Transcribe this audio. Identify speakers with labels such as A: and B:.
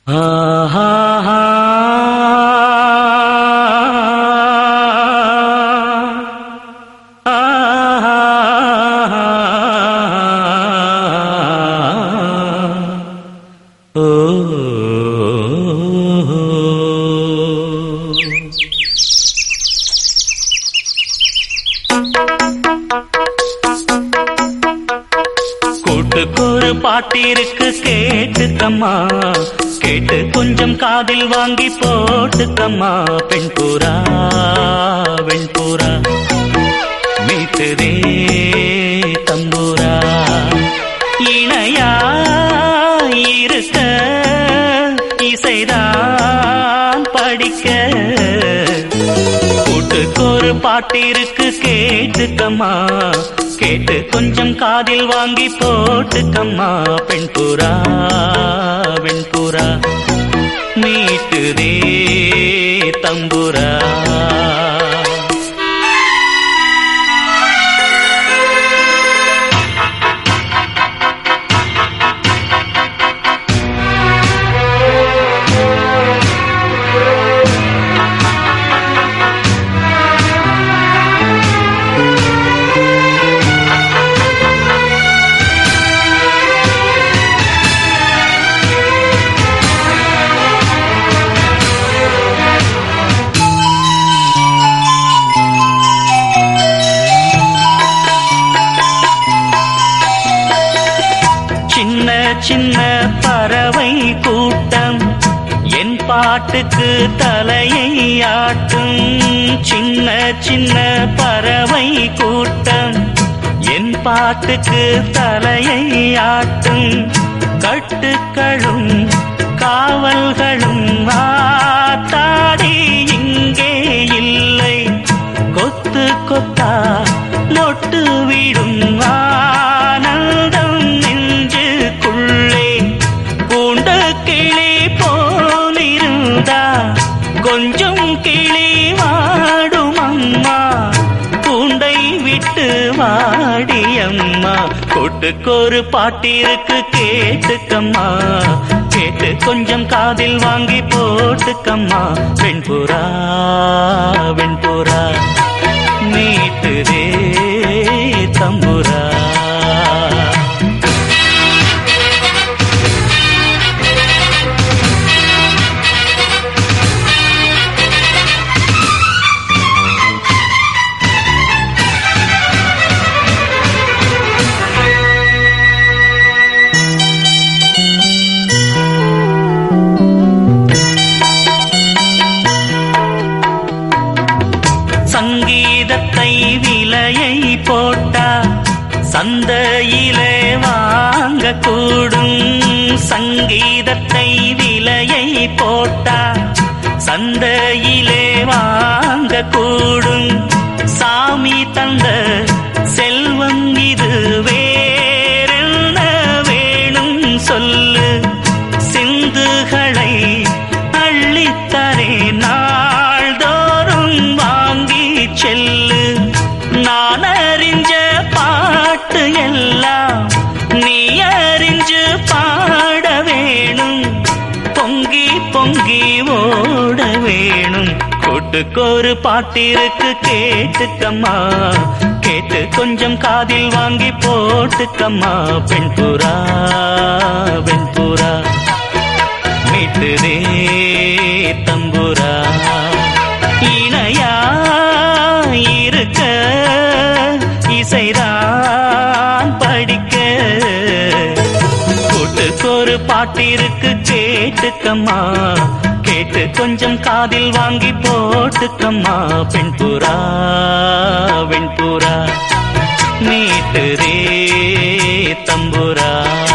A: கூட்டுக்கொரு பாட்டிருக்கு கேட்டுக்கம்மா, கேட்டு கொஞ்சம் காதில் வாங்கி போட்டுக்கம்மா. பெண் புறா வெண்புறா மீட்டுதே தம்புரா, இணையா இருக்க இசைதான் படிக்க. கூட்டுக்கொரு பாட்டிருக்கு கேட்டுக்கம்மா, கேட்டு கொஞ்சம் காதில் வாங்கி போட்டுக்கம்மா. பெண் புறா வெண்புறா மீட்டுதே தம்புரா. சின்ன சின்ன பறவை கூட்டம் என் பாட்டுக்கு தலையை ஆட்டும். சின்ன சின்ன பறவை கூட்டம் என் பாட்டுக்கு தலையை ஆட்டும். கட்டுக்களும் காவல்களும் ஆத்தாடி இங்கே இல்லை. கொத்து கொத்தா நொட்டு விடும் ஆனந்தம் நெஞ்சுக்குள்ளே. பூண்ட கிளி போலிருந்தா கொஞ்சம் கிளி வாடும் அம்மா, பூண்டை விட்டு வாடியம்மா. கூட்டுக்கொரு பாட்டிருக்கு கேட்டுக்கம்மா, கேட்டு கொஞ்சம் காதில் வாங்கி போட்டுக்கம்மா. வெண்புறா வெண்புறா மீட்டுதே தம்புரா. சங்கீதத்தை விலையை போட்டா சந்தையிலே வாங்கக்கூடும். சங்கீதத்தை விலையை போட்டா சந்தையிலே வாங்கக்கூடும். சாமி தந்த செல்வம் இது வேறென்ன வேணும் சொல்லு. சிந்துகளை அள்ளித்தரே நாள்தோறும் வாங்கி செல்லு. நான் அறிஞ்ச பாட்டு எல்லாம் நீ அறிஞ்சு பாட வேணும். பொங்கி பொங்கி ஓட வேணும். கூட்டுக்கொரு பாட்டிருக்கு கேட்டுக்கம்மா, கேட்டு கொஞ்சம் காதில் வாங்கி போட்டுக்கம்மா. பெண் புறா வெண்புறா மீட்டுதே தம்புரா, இணையா இருக்க இசைதான் படிக்க. கூட்டுக்கொரு பாட்டிருக்கு கேட்டுக்கம்மா, கேட்டு கொஞ்சம் காதில் வாங்கி போட்டுக்கம்மா. பெண் புறா வெண்புறா மீட்டுதே தம்புரா.